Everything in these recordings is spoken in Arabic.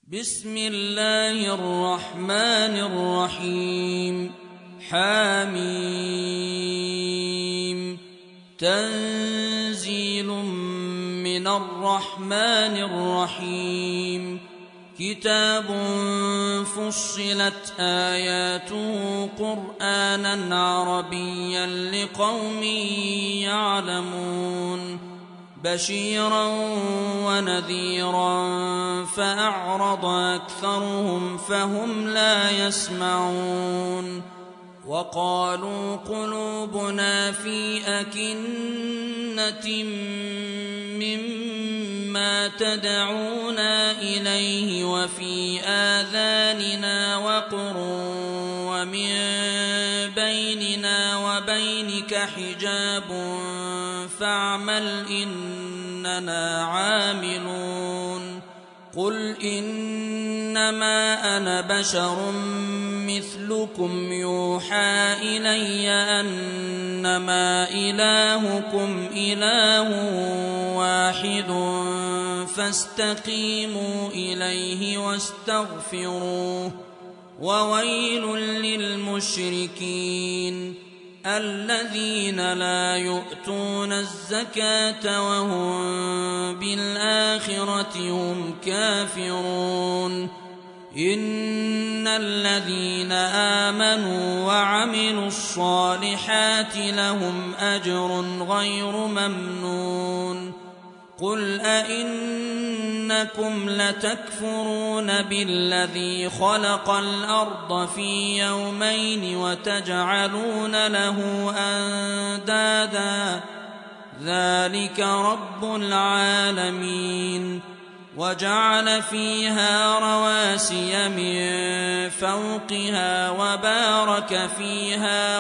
بسم الله الرحمن الرحيم. حميم. تنزيل من الرحمن الرحيم. كتاب فصلت آياته قرآنا عربيا لقوم يعلمون بشيرا ونذيرا فأعرض أكثرهم فهم لا يسمعون وقالوا قلوبنا في أكنة مما تدعونا إليه وفي آذاننا وقر ومن بيننا وبينك حجاب فاعمل إننا عاملون. قل إنما أنا بشر مثلكم يوحى إلي أنما إلهكم إله واحد فاستقيموا إليه واستغفروه. وويل للمشركين الذين لا يؤتون الزكاة وهم بالآخرة هم كافرون. إن الذين آمنوا وعملوا الصالحات لهم أجر غير ممنون. قل أئنكم لتكفرون بالذي خلق الأرض في يومين وتجعلون له أندادا ذلك رب العالمين. وجعل فيها رواسي من فوقها وبارك فيها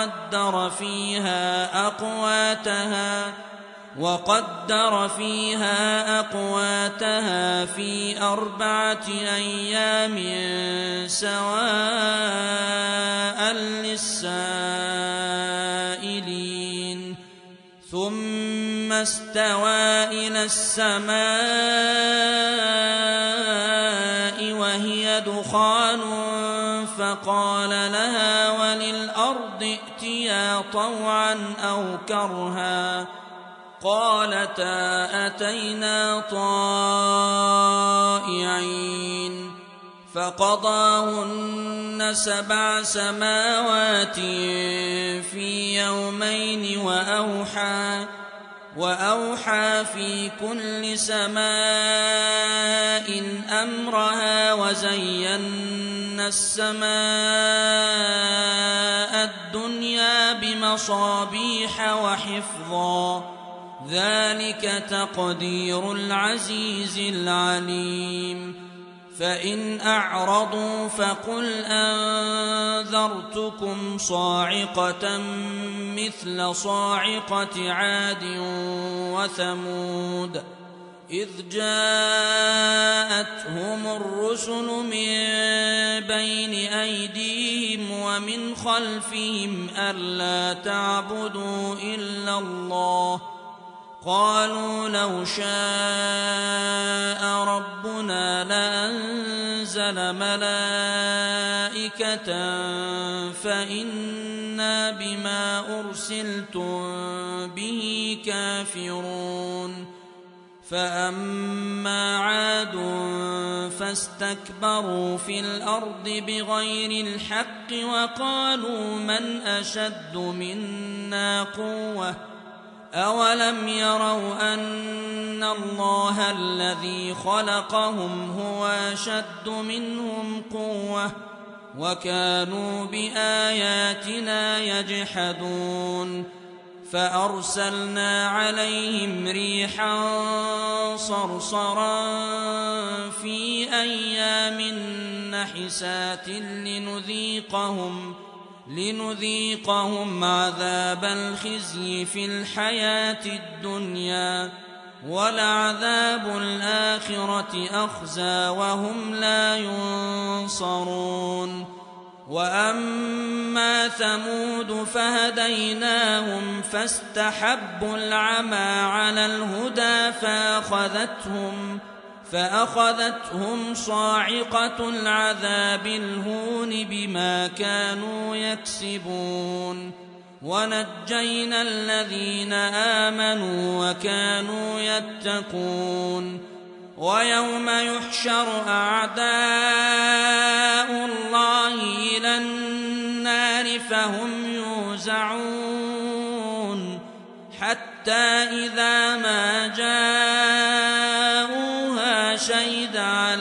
وقدر فيها أقواتها في 4 أيام سواء للسائلين. ثم استوى إلى السماء وهي دخان فقال لها وللأرض ائتيا طوعا أو كرها قالتا أتينا طائعين. فقضاهن 7 سماوات في يومين وأوحى في كل سماء أمرها وزينا السماء الدنيا بمصابيح وحفظا ذلك تقدير العزيز العليم. فإن أعرضوا فقل أنذرتكم صاعقة مثل صاعقة عاد وثمود إذ جاءتهم الرسل من بين أيديهم ومن خلفهم ألا تعبدوا إلا الله قالوا لو شاء ربنا لأنزل ملائكة فإنا بما أرسلتم به كافرون. فأما عاد فاستكبروا في الأرض بغير الحق وقالوا من أشد منا قوة أولم يروا أن الله الذي خلقهم هو أشد منهم قوة وكانوا بآياتنا يجحدون. فأرسلنا عليهم ريحا صرصرا في أيام نحسات لنذيقهم عذاب الخزي في الحياة الدنيا ولعذاب الآخرة أخزى وهم لا ينصرون. وأما ثمود فهديناهم فاستحبوا العمى على الهدى فأخذتهم صاعقة العذاب الهون بما كانوا يكسبون ونجينا الذين آمنوا وكانوا يتقون ويوم يحشر أعداء الله إلى النار فهم يوزعون حتى إذا ما جاءوها شهد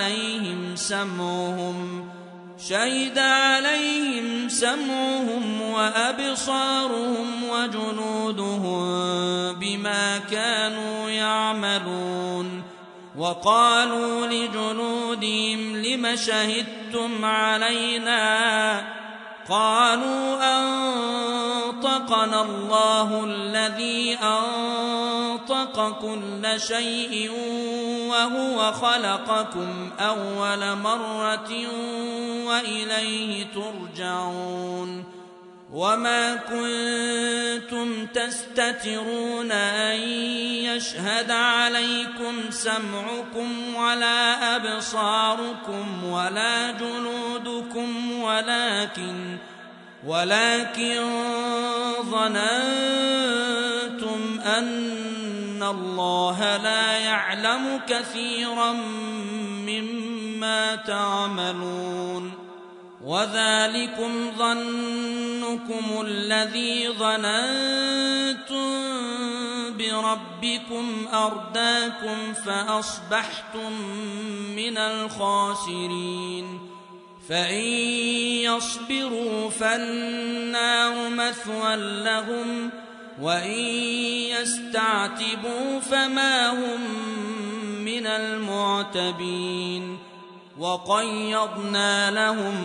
عليهم سمعهم وأبصارهم وجلودهم بما كانوا يعملون وقالوا لجلودهم لم شهدتم علينا قالوا أنطقنا الله الذي أنطق كل شيء وهو خلقكم أول مرة وإليه ترجعون وما كنتم تستترون أن يشهد عليكم سمعكم ولا أبصاركم ولا جلودكم ولكن ظننتم أن الله لا يعلم كثيرا مما تعملون وذلكم ظنكم الذي ظننتم بربكم أرداكم فأصبحتم من الخاسرين فإن يصبروا فالنار مثوى لهم وإن يستعتبوا فما هم من المعتبين وقيضنا لهم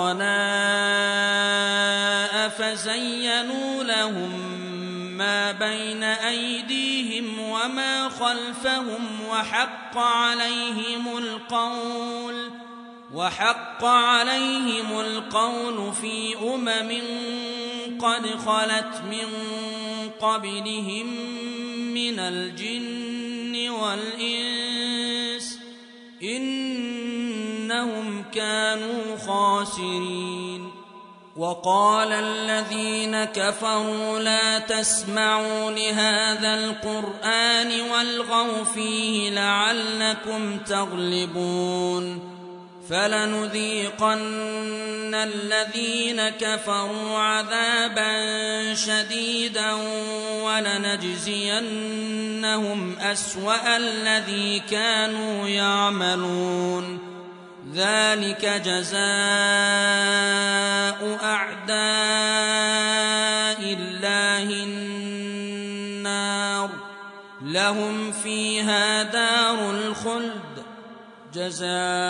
قرناء فزينوا لهم ما بين أيديهم وما خلفهم وحق عليهم القول في قد خلت من قبلهم من الجن والإنس إنهم كانوا خاسرين وقال الذين كفروا لا تسمعوا لهذا القرآن والغوا فيه لعلكم تغلبون فلنذيقن الذين كفروا عذابا شديدا ولنجزينهم أسوأ الذي كانوا يعملون ذلك جزاء أعداء الله النار لهم فيها دار الخلد جزاء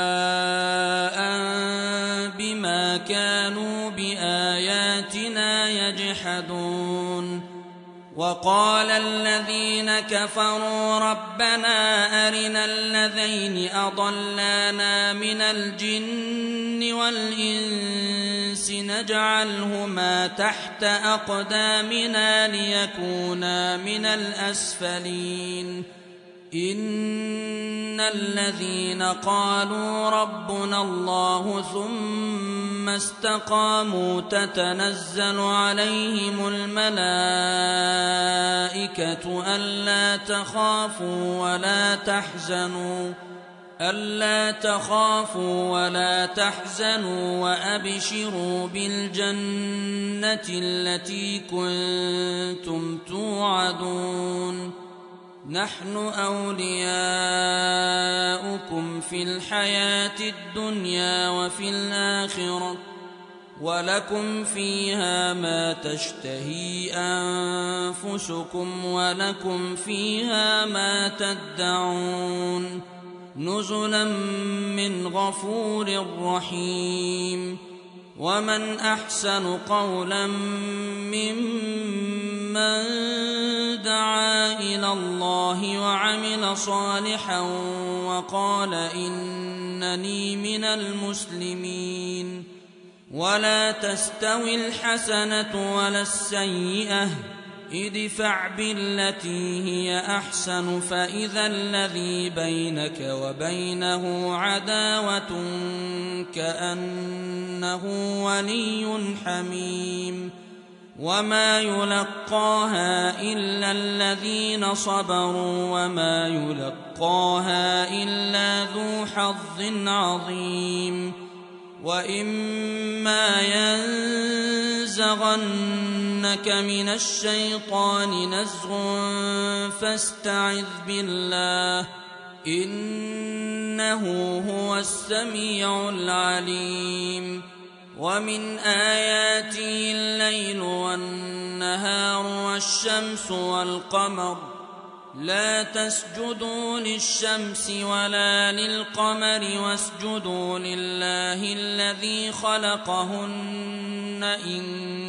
بما كانوا بآياتنا يجحدون وقال الذين كفروا ربنا أرنا الذين أضلانا من الجن والإنس نجعلهما تحت أقدامنا ليكونا من الأسفلين إن الذين قالوا ربنا الله ثم استقاموا تتنزل عليهم الملائكة ألا تخافوا ولا تحزنوا وأبشروا بالجنة التي كنتم توعدون نحن أولياؤكم في الحياة الدنيا وفي الآخرة ولكم فيها ما تشتهي أنفسكم ولكم فيها ما تدعون نزلا من غفور رحيم ومن أحسن قولا ممن دعا إلى الله وعمل صالحا وقال إنني من المسلمين ولا تستوي الحسنة ولا السيئة ادفع بالتي هي أحسن فإذا الذي بينك وبينه عداوة كأنه ولي حميم وما يلقاها إلا الذين صبروا وما يلقاها إلا ذو حظ عظيم وإما ينزغنك من الشيطان نزغ فاستعذ بالله إنه هو السميع العليم ومن آياته الليل والنهار والشمس والقمر لا تسجدوا للشمس ولا للقمر واسجدوا لله الذي خلقهن إن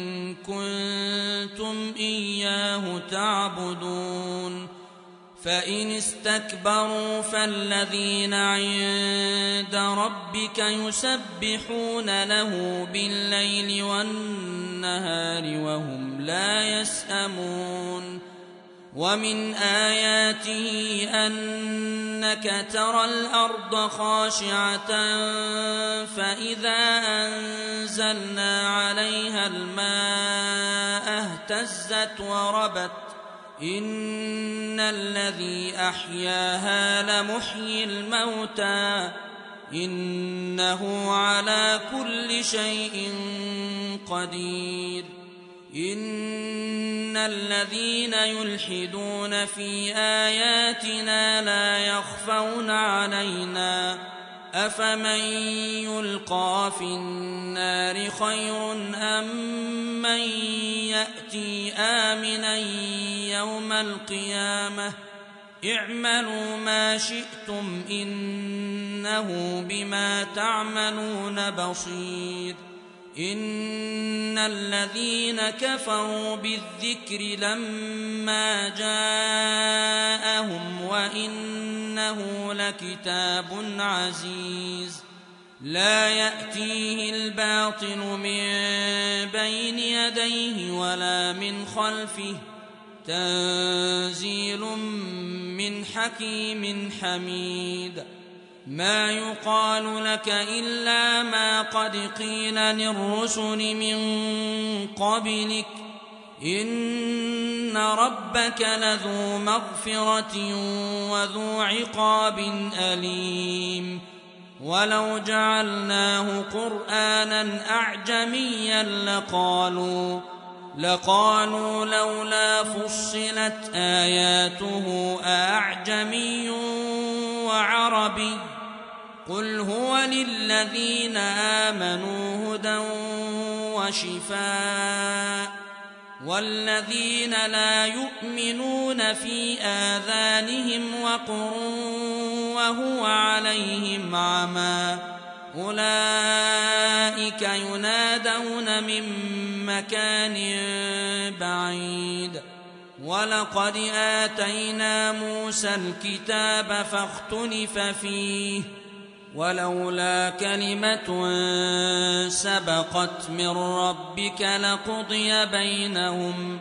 كنتم إياه تعبدون فإن استكبروا فالذين عند ربك يسبحون له بالليل والنهار وهم لا يسأمون ومن آياته أنك ترى الأرض خاشعة فإذا أنزلنا عليها الماء اهتزت وربت إن الذي أحياها لمحيي الموتى إنه على كل شيء قدير إن الذين يلحدون في آياتنا لا يخفون علينا أفمن يلقى في النار خير أم من يأتي آمنا يوم القيامة اعملوا ما شئتم إنه بما تعملون بصير إن الذين كفروا بالذكر لما جاءهم وإنه لكتاب عزيز لا يأتيه الباطل من بين يديه ولا من خلفه تنزيل من حكيم حميد ما يقال لك إلا ما قد قيل للرسل من قبلك إن ربك لذو مغفرة وذو عقاب أليم ولو جعلناه قرآنا أعجميا لقالوا لولا فصلت آياته أعجمي وعربي قل هو للذين آمنوا هدى وشفاء والذين لا يؤمنون في آذانهم وقر وهو عليهم عمى أولئك ينادون من مكان بعيد ولقد آتينا موسى الكتاب فاختلف فيه ولولا كلمة سبقت من ربك لقضي بينهم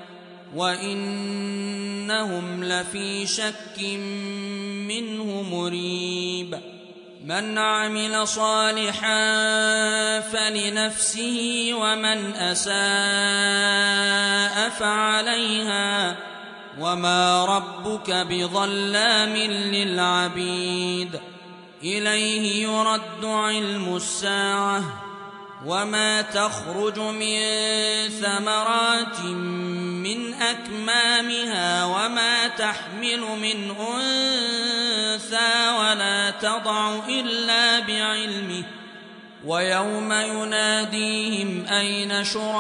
وإنهم لفي شك منه مريب من عمل صالحا فلنفسه ومن أساء فعليها وما ربك بظلام للعبيد إليه يرد علم الساعة وما تخرج من ثمرات من أكمامها وما تحمل من أنثى ولا تضع إلا بعلمه ويوم يناديهم أين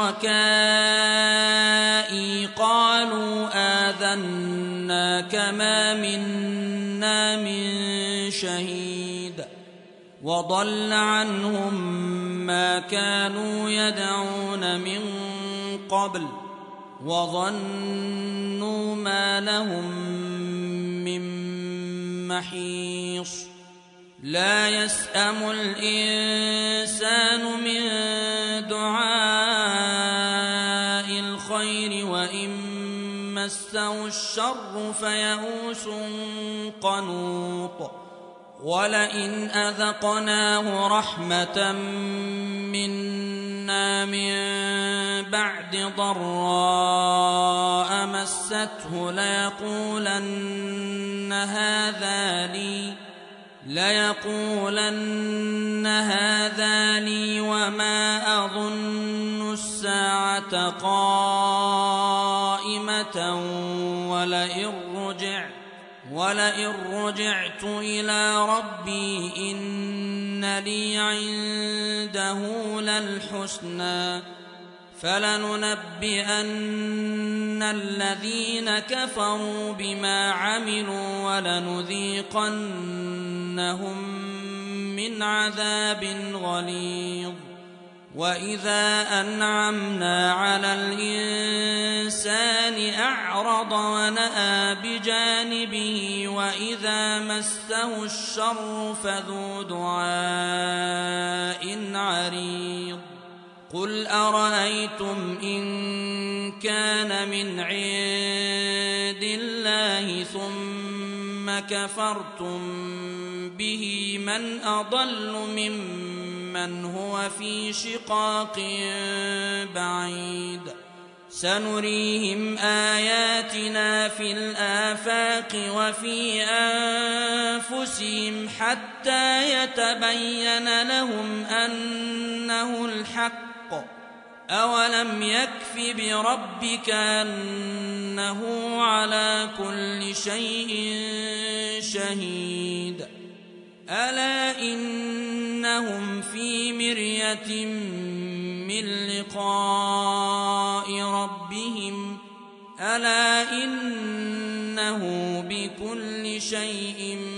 شركائي قالوا آذناك ما منا من شهيد وضل عنهم ما كانوا يدعون من قبل وظنوا ما لهم من محيص لا يسأم الإنسان من دعاء الخير وإن مسه الشر فيئوس قنوط ولئن أذقناه رحمة منا من بعد ضراء مسته ليقولن هذا لي وما أظن الساعة قائمة ولئن رجعت إلى ربي إن لي عنده للحسنى فلننبئن الذين كفروا بما عملوا ولنذيقنهم من عذاب غليظ وإذا أنعمنا على الإنسان أعرض ونأى بجانبه وإذا مسه الشر فذو دعاء عريض قل أرأيتم إن كان من عند الله ثم كفرتم به من أضل ممن هو في شقاق بعيد سنريهم آياتنا في الآفاق وفي أنفسهم حتى يتبين لهم أنه الحق أولم يكف بربك أنه على كل شيء شهيد ألا إنهم في مرية من لقاء ربهم ألا إنه بكل شيء